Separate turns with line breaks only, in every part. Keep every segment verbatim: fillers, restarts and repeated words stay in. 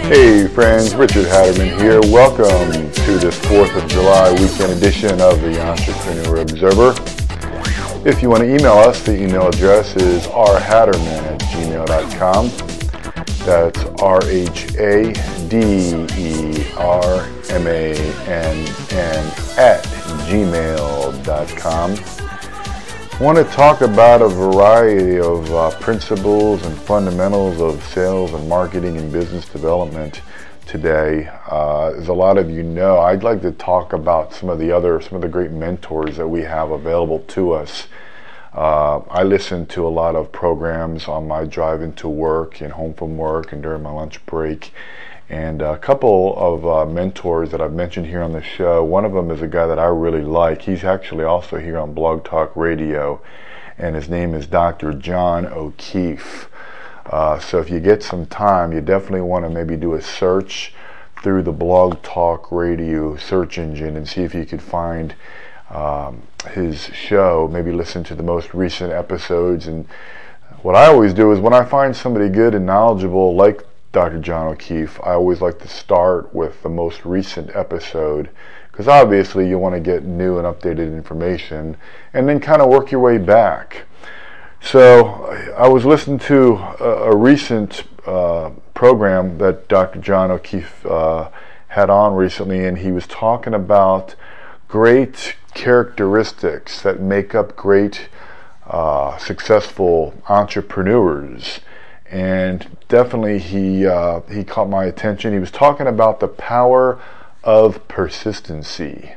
Hey friends, Richard Hatterman here. Welcome to this fourth of July weekend edition of the Entrepreneur Observer. If you want to email us, the email address is r hatterman at gmail dot com. That's R H A D E R M A N N at gmail dot com. I want to talk about a variety of uh, principles and fundamentals of sales and marketing and business development today. Uh, as a lot of you know, I'd like to talk about some of the other, some of the great mentors that we have available to us. Uh, I listen to a lot of programs on my drive into work and home from work and during my lunch break. And a couple of uh, mentors that I've mentioned here on the show, one of them is a guy that I really like. He's actually also here on Blog Talk Radio, and his name is Doctor John O'Keefe. Uh, so if you get some time, you definitely want to maybe do a search through the Blog Talk Radio search engine and see if you could find um, his show, maybe listen to the most recent episodes. And what I always do is when I find somebody good and knowledgeable like Doctor John O'Keefe, I always like to start with the most recent episode, because obviously you want to get new and updated information and then kind of work your way back. So I was listening to a, a recent uh, program that Doctor John O'Keefe uh, had on recently, and he was talking about great characteristics that make up great uh, successful entrepreneurs. And definitely he uh, he caught my attention. He was talking about the power of persistency.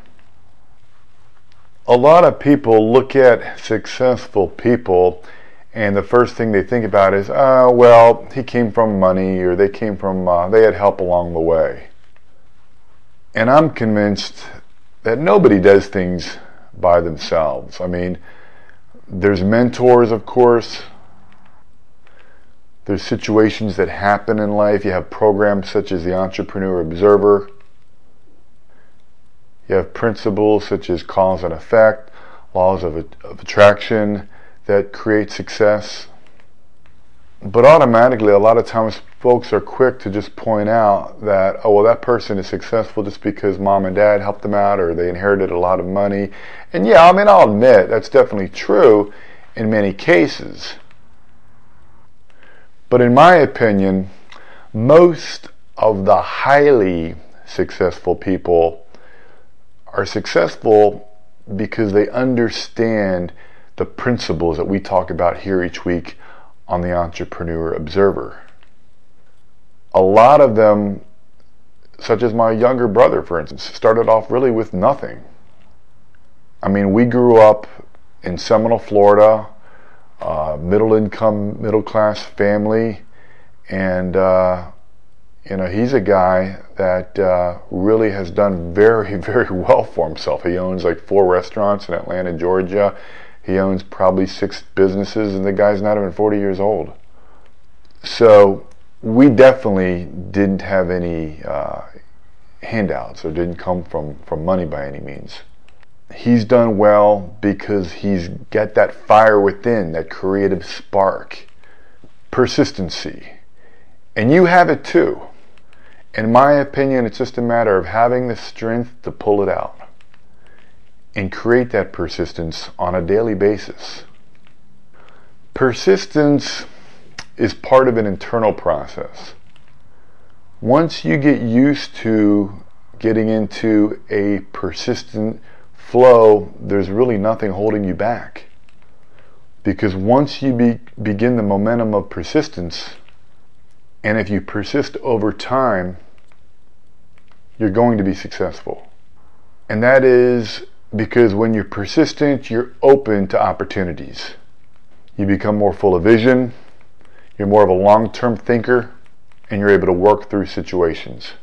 A lot of people look at successful people and the first thing they think about is, uh, well, he came from money, or they came from, uh, they had help along the way. And I'm convinced that nobody does things by themselves. I mean, there's mentors, of course. There's situations that happen in life. You have programs such as the Entrepreneur Observer. You have principles such as cause and effect, laws of, of attraction that create success. But automatically, a lot of times folks are quick to just point out that, oh, well, that person is successful just because mom and dad helped them out, or they inherited a lot of money. And yeah, I mean, I'll admit that's definitely true in many cases. But in my opinion, most of the highly successful people are successful because they understand the principles that we talk about here each week on the Entrepreneur Observer. A lot of them, such as my younger brother, for instance, started off really with nothing. I mean, we grew up in Seminole, Florida, Uh, middle income, middle class family, and uh, you know, he's a guy that uh, really has done very, very well for himself. He owns like four restaurants in Atlanta, Georgia. He owns probably six businesses, and the guy's not even forty years old. So we definitely didn't have any uh, handouts, or didn't come from, from money by any means. He's done well because he's got that fire within, that creative spark, persistency. And you have it too. In my opinion, it's just a matter of having the strength to pull it out and create that persistence on a daily basis. Persistence is part of an internal process. Once you get used to getting into a persistent flow, there's really nothing holding you back. Because once you be, begin the momentum of persistence, and if you persist over time, you're going to be successful. And that is because when you're persistent, you're open to opportunities. You become more full of vision, you're more of a long-term thinker, and you're able to work through situations.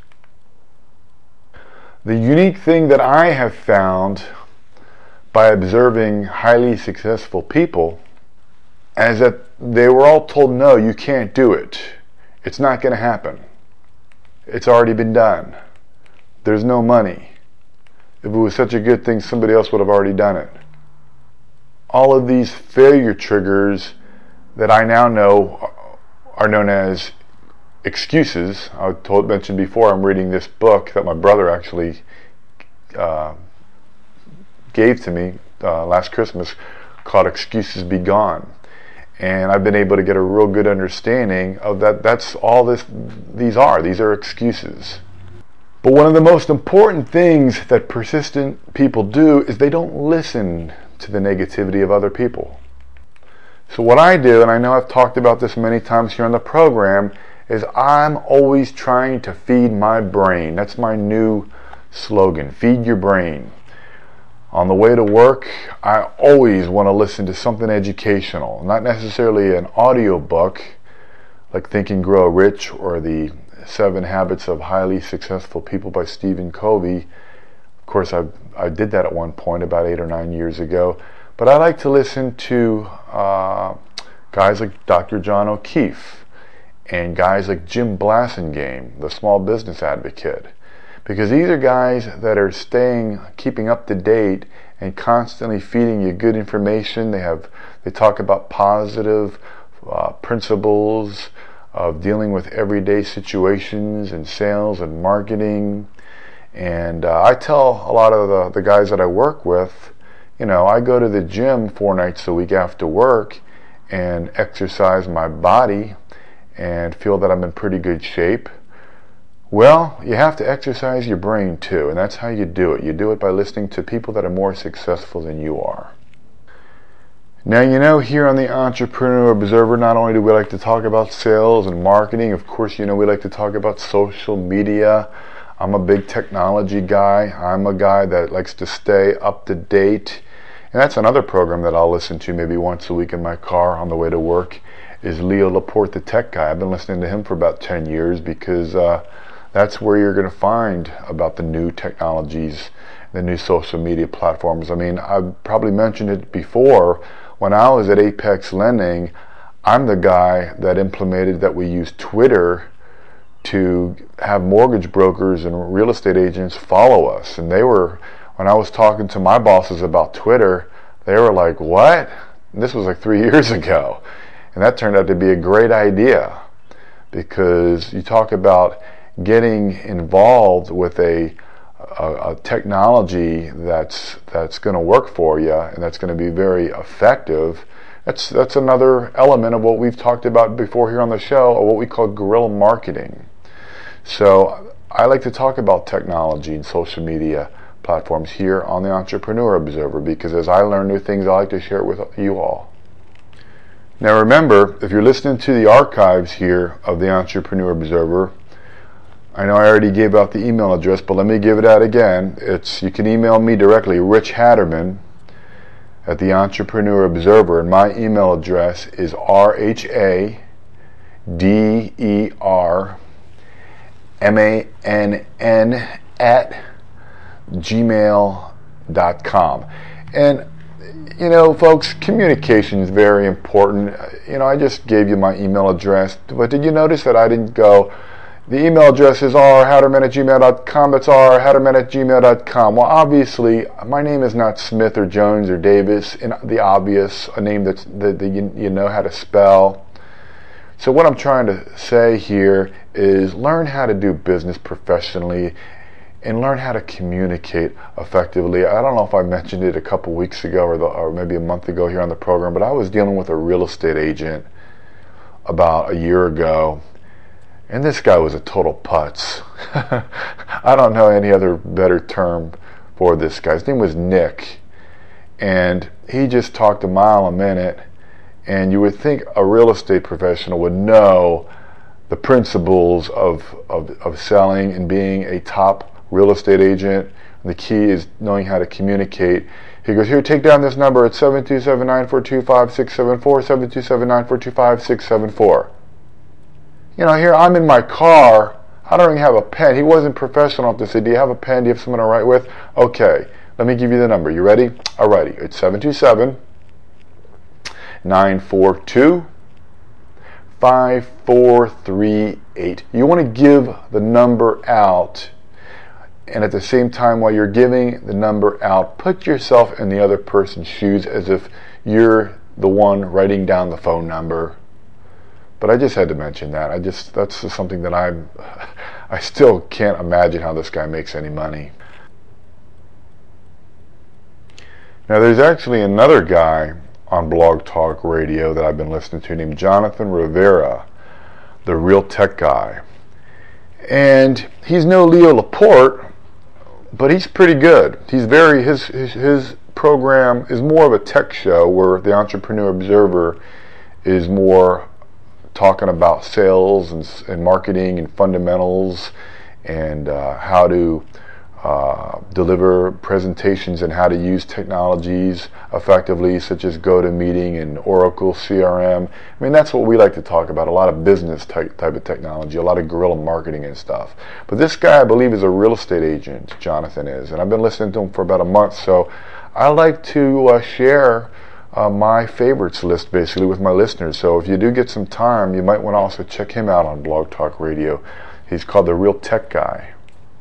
The unique thing that I have found by observing highly successful people is that they were all told, no, you can't do it. It's not going to happen. It's already been done. There's no money. If it was such a good thing, somebody else would have already done it. All of these failure triggers that I now know are known as excuses. I told mentioned before I'm reading this book that my brother actually uh, gave to me uh, last Christmas called Excuses Be Gone. And I've been able to get a real good understanding of that. That's all this these are. These are excuses. But one of the most important things that persistent people do is they don't listen to the negativity of other people. So what I do, and I know I've talked about this many times here on the program, is I'm always trying to feed my brain. That's my new slogan, feed your brain. On the way to work, I always want to listen to something educational, not necessarily an audio book like Think and Grow Rich or the Seven Habits of Highly Successful People by Stephen Covey. Of course, I I did that at one point about eight or nine years ago. But I like to listen to uh, guys like Doctor John O'Keefe and guys like Jim Blasingame, the small business advocate. Because these are guys that are staying, keeping up to date and constantly feeding you good information. They have, they talk about positive uh, principles of dealing with everyday situations in sales and marketing. And uh, I tell a lot of the, the guys that I work with, you know, I go to the gym four nights a week after work and exercise my body and feel that I'm in pretty good shape. Well, you have to exercise your brain too, and that's how you do it. You do it by listening to people that are more successful than you are. Now, you know, here on the Entrepreneur Observer, not only do we like to talk about sales and marketing, of course, you know, we like to talk about social media. I'm a big technology guy. I'm a guy that likes to stay up to date. And that's another program that I'll listen to maybe once a week in my car on the way to work, is Leo Laporte, the tech guy. I've been listening to him for about ten years because uh, that's where you're going to find about the new technologies, the new social media platforms. I mean, I've probably mentioned it before. When I was at Apex Lending, I'm the guy that implemented that we use Twitter to have mortgage brokers and real estate agents follow us. And they were, when I was talking to my bosses about Twitter, they were like, what? And this was like three years ago. And that turned out to be a great idea, because you talk about getting involved with a, a, a technology that's that's going to work for you and that's going to be very effective. That's that's another element of what we've talked about before here on the show, or what we call guerrilla marketing. So I like to talk about technology and social media platforms here on the Entrepreneur Observer, because as I learn new things, I like to share it with you all. Now remember, if you're listening to the archives here of the Entrepreneur Observer, I know I already gave out the email address, but let me give it out again. It's, you can email me directly, Rich Hatterman at the Entrepreneur Observer, and my email address is R H A D E R M A N N at gmail dot com. And you know, folks, communication is very important. You know, I just gave you my email address, but did you notice that I didn't go, the email address is r hatterman at gmail dot com. That's r hatterman at gmail dot com. Well, obviously, my name is not Smith or Jones or Davis, in the obvious, a name that's, that, that you, you know how to spell. So what I'm trying to say here is learn how to do business professionally and learn how to communicate effectively. I don't know if I mentioned it a couple weeks ago or, the, or maybe a month ago here on the program, but I was dealing with a real estate agent about a year ago, and this guy was a total putz. I don't know any other better term for this guy. His name was Nick, and he just talked a mile a minute, and you would think a real estate professional would know the principles of, of, of selling and being a top real estate agent. And the key is knowing how to communicate. He goes, here, take down this number. It's seven two seven, nine four two, five six seven four, seven two seven, nine four two, five six seven four. You know, here I'm in my car. I don't even have a pen. He wasn't professional enough to say, do you have a pen? Do you have someone to write with? Okay, let me give you the number. You ready? Alrighty. It's seven two seven, nine four two, five four three eight. You want to give the number out, and at the same time while you're giving the number out, put yourself in the other person's shoes as if you're the one writing down the phone number. But I just had to mention that. I just that's just something that I'm I still can't imagine how this guy makes any money. Now there's actually another guy on Blog Talk Radio that I've been listening to named Jonathan Rivera, the Real Tech Guy. And he's no Leo Laporte, but he's pretty good. He's very his his, his program is more of a tech show, where the Entrepreneur Observer is more talking about sales and, and marketing and fundamentals and uh, how to uh, deliver presentations and how to use technologies effectively, such as GoToMeeting and Oracle C R M. I mean, that's what we like to talk about, a lot of business type, type of technology, a lot of guerrilla marketing and stuff. But this guy, I believe, is a real estate agent, Jonathan is, and I've been listening to him for about a month, so I like to uh, share Uh, my favorites list basically with my listeners. So if you do get some time, you might want to also check him out on Blog Talk Radio. He's called The Real Tech Guy.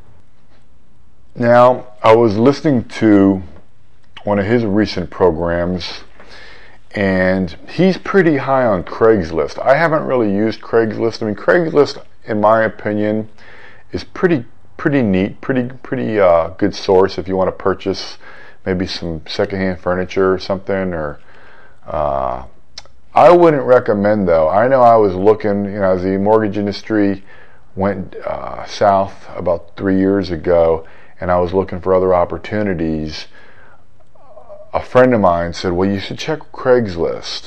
Now, I was listening to one of his recent programs, and he's pretty high on Craigslist. I haven't really used Craigslist. I mean, Craigslist, in my opinion, is pretty pretty neat, pretty pretty uh, good source if you want to purchase maybe some secondhand furniture or something. Or uh, I wouldn't recommend, though. I know I was looking, you know, as the mortgage industry went uh, south about three years ago, and I was looking for other opportunities. A friend of mine said, "Well, you should check Craigslist."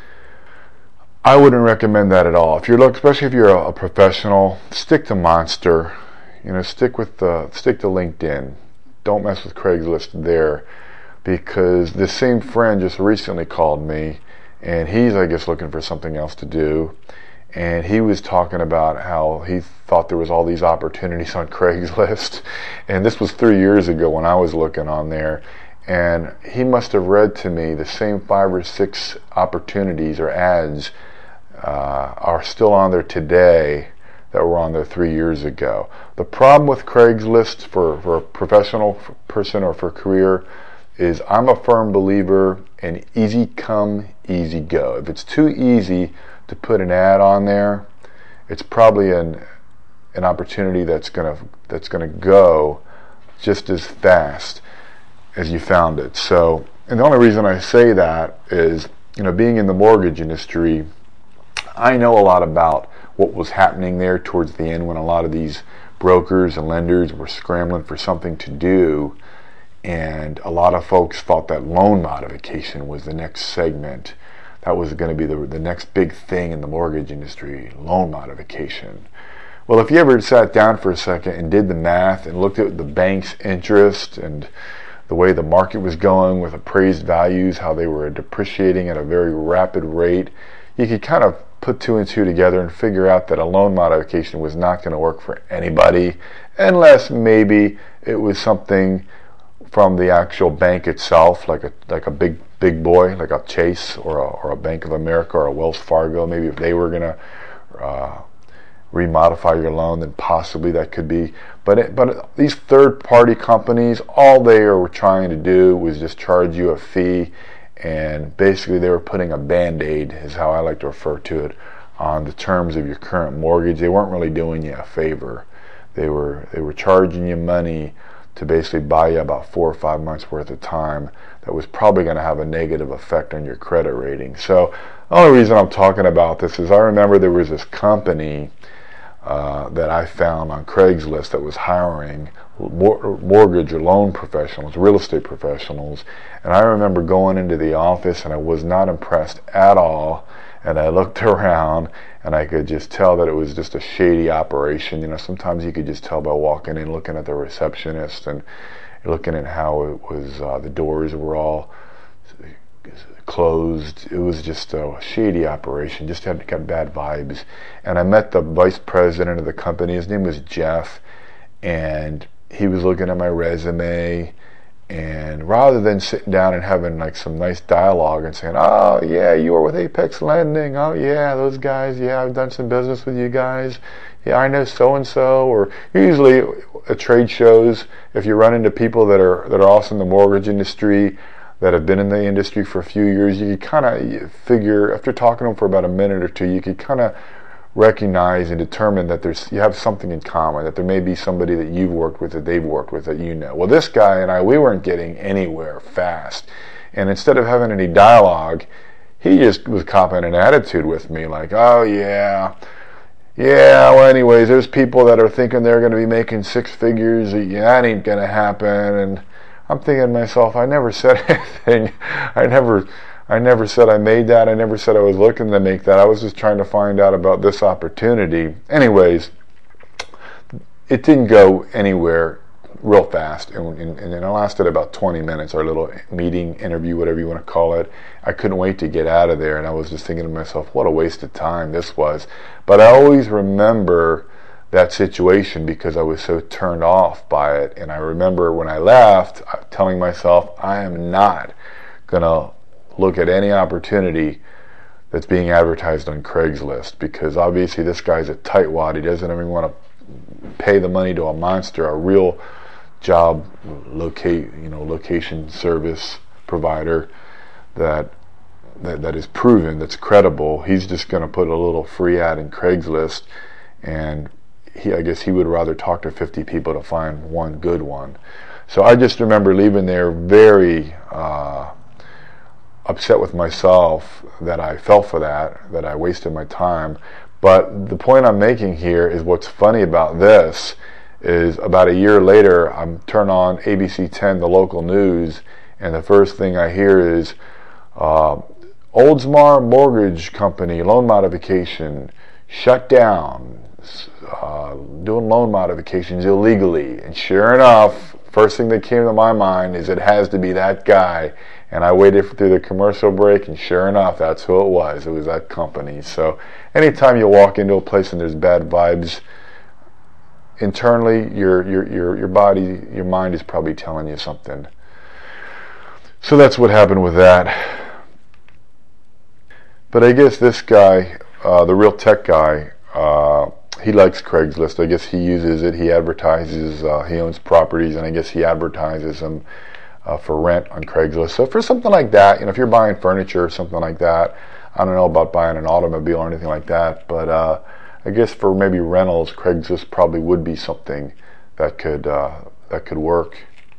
I wouldn't recommend that at all. If you're look, especially if you're a, a professional, stick to Monster. You know, stick with the stick to LinkedIn. Don't mess with Craigslist there, because this same friend just recently called me, and he's, I guess, looking for something else to do, and he was talking about how he thought there was all these opportunities on Craigslist, and this was three years ago when I was looking on there, and he must have read to me the same five or six opportunities or ads uh, are still on there today that were on there three years ago. The problem with Craigslist for, for a professional person or for career is, I'm a firm believer in easy come, easy go. If it's too easy to put an ad on there, it's probably an an opportunity that's gonna that's gonna go just as fast as you found it. So, and the only reason I say that is, you know, being in the mortgage industry, I know a lot about what was happening there towards the end when a lot of these brokers and lenders were scrambling for something to do, and a lot of folks thought that loan modification was the next segment. That was going to be the, the next big thing in the mortgage industry, loan modification. Well, if you ever sat down for a second and did the math and looked at the bank's interest and the way the market was going with appraised values, how they were depreciating at a very rapid rate, you could kind of put two and two together and figure out that a loan modification was not going to work for anybody, unless maybe it was something from the actual bank itself, like a like a big big boy, like a Chase or a, or a Bank of America or a Wells Fargo. Maybe if they were going to uh, remodify your loan, then possibly that could be. But it, but these third-party companies, all they were trying to do was just charge you a fee. And basically they were putting a band-aid, is how I like to refer to it, on the terms of your current mortgage. They weren't really doing you a favor. They were they were charging you money to basically buy you about four or five months worth of time that was probably going to have a negative effect on your credit rating. So the only reason I'm talking about this is I remember there was this company uh, that I found on Craigslist that was hiring mortgage or loan professionals, real estate professionals, and I remember going into the office and I was not impressed at all, and I looked around and I could just tell that it was just a shady operation. You know, sometimes you could just tell by walking in, looking at the receptionist and looking at how it was, uh, the doors were all closed. It was just a shady operation, just had got bad vibes. And I met the vice president of the company. His name was Jeff, and he was looking at my resume, and rather than sitting down and having like some nice dialogue and saying, "Oh yeah, you were with Apex Lending, oh yeah, those guys, yeah, I've done some business with you guys, yeah, I know so and so," or usually at trade shows, if you run into people that are that are also in the mortgage industry, that have been in the industry for a few years, you could kind of figure, after talking to them for about a minute or two, you could kind of recognize and determine that there's you have something in common, that there may be somebody that you've worked with, that they've worked with, that you know. Well, this guy and I, we weren't getting anywhere fast. And instead of having any dialogue, he just was copping an attitude with me, like, oh, yeah, yeah, well, anyways, there's people that are thinking they're going to be making six figures. Yeah, that ain't going to happen. And I'm thinking to myself, I never said anything. I never... I never said I made that. I never said I was looking to make that. I was just trying to find out about this opportunity. Anyways, it didn't go anywhere real fast, and, and, and it lasted about twenty minutes, our little meeting, interview, whatever you want to call it. I couldn't wait to get out of there, and I was just thinking to myself, what a waste of time this was. But I always remember that situation because I was so turned off by it, and I remember when I left, telling myself, I am not going to look at any opportunity that's being advertised on Craigslist, because obviously this guy's a tightwad. He doesn't even want to pay the money to a monster, a real job locate, you know, location service provider that that, that is proven, that's credible. He's just going to put a little free ad in Craigslist, and he, I guess he would rather talk to fifty people to find one good one. So I just remember leaving there very uh, upset with myself that I fell for that, that I wasted my time. But the point I'm making here is, what's funny about this is about a year later, I'm turn on A B C ten, the local news, and the first thing I hear is uh, Oldsmar Mortgage Company loan modification shut down, uh, doing loan modifications illegally. And sure enough, first thing that came to my mind is it has to be that guy. And I waited through the commercial break, and sure enough, that's who it was. It was that company. So anytime you walk into a place and there's bad vibes, internally, your your your your body, your mind is probably telling you something. So that's what happened with that. But I guess this guy, uh, the real tech guy, uh, he likes Craigslist. I guess he uses it. He advertises. Uh, he owns properties, and I guess he advertises them Uh, for rent on Craigslist. So for something like that, you know, if you're buying furniture or something like that, I don't know about buying an automobile or anything like that, but uh, I guess for maybe rentals, Craigslist probably would be something that could uh, that could work.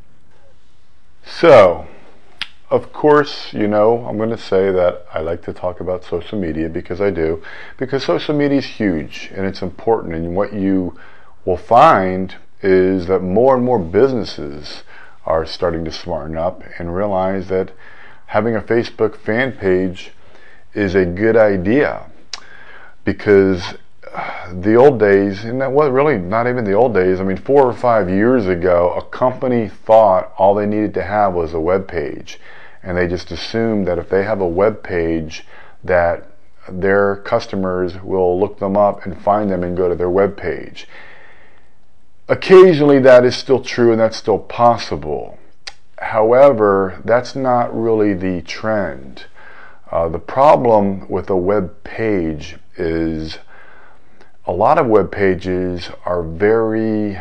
So, of course, you know, I'm going to say that I like to talk about social media, because I do, because social media is huge and it's important. And what you will find is that more and more businesses are starting to smarten up and realize that having a Facebook fan page is a good idea, because the old days, and that was really not even the old days, I mean four or five years ago, a company thought all they needed to have was a web page, and they just assumed that if they have a web page that their customers will look them up and find them and go to their web page. Occasionally that is still true, and that's still possible. However, that's not really the trend. Uh, the problem with a web page is a lot of web pages are very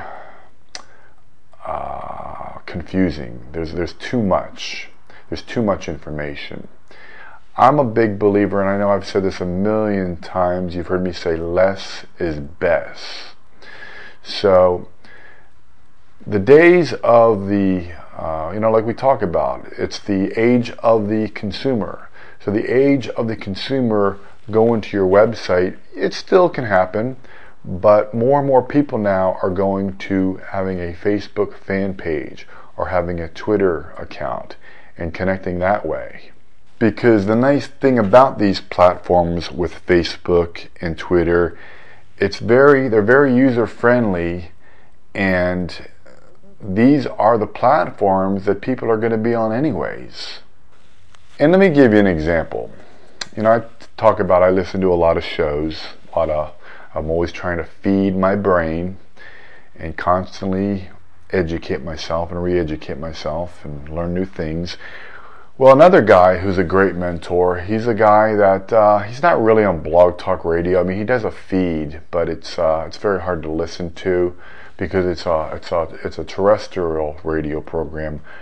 uh, confusing. There's, there's too much. There's too much information. I'm a big believer, and I know I've said this a million times, you've heard me say less is best. So the days of the, uh, you know, like we talk about, it's the age of the consumer. So the age of the consumer going to your website, it still can happen, but more and more people now are going to having a Facebook fan page or having a Twitter account and connecting that way. Because the nice thing about these platforms with Facebook and Twitter, it's very, they're very user-friendly, and these are the platforms that people are going to be on anyways. And let me give you an example. You know, I talk about, I listen to a lot of shows, a lot of, I'm always trying to feed my brain and constantly educate myself and re-educate myself and learn new things. Well, another guy who's a great mentor, he's a guy that, uh, he's not really on Blog Talk Radio. I mean, he does a feed, but it's uh, it's very hard to listen to, because it's a, it's a, it's a terrestrial radio program.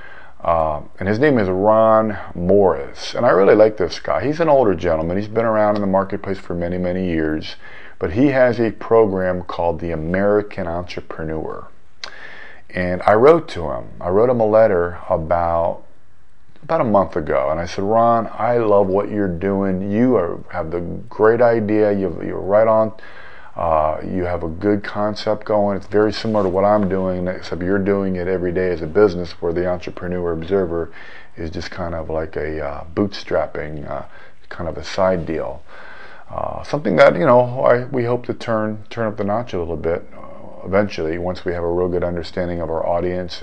Uh, and his name is Ron Morris. And I really like this guy. He's an older gentleman. He's been around in the marketplace for many, many years. But he has a program called the American Entrepreneur. And I wrote to him. I wrote him a letter about about a month ago, and I said, Ron, I love what you're doing. You are, have the great idea. You, you're right on. Uh, you have a good concept going. It's very similar to what I'm doing, except you're doing it every day as a business, where the Entrepreneur Observer is just kind of like a uh, bootstrapping, uh, kind of a side deal. Uh, something that, you know, I, we hope to turn turn up the notch a little bit uh, eventually, once we have a real good understanding of our audience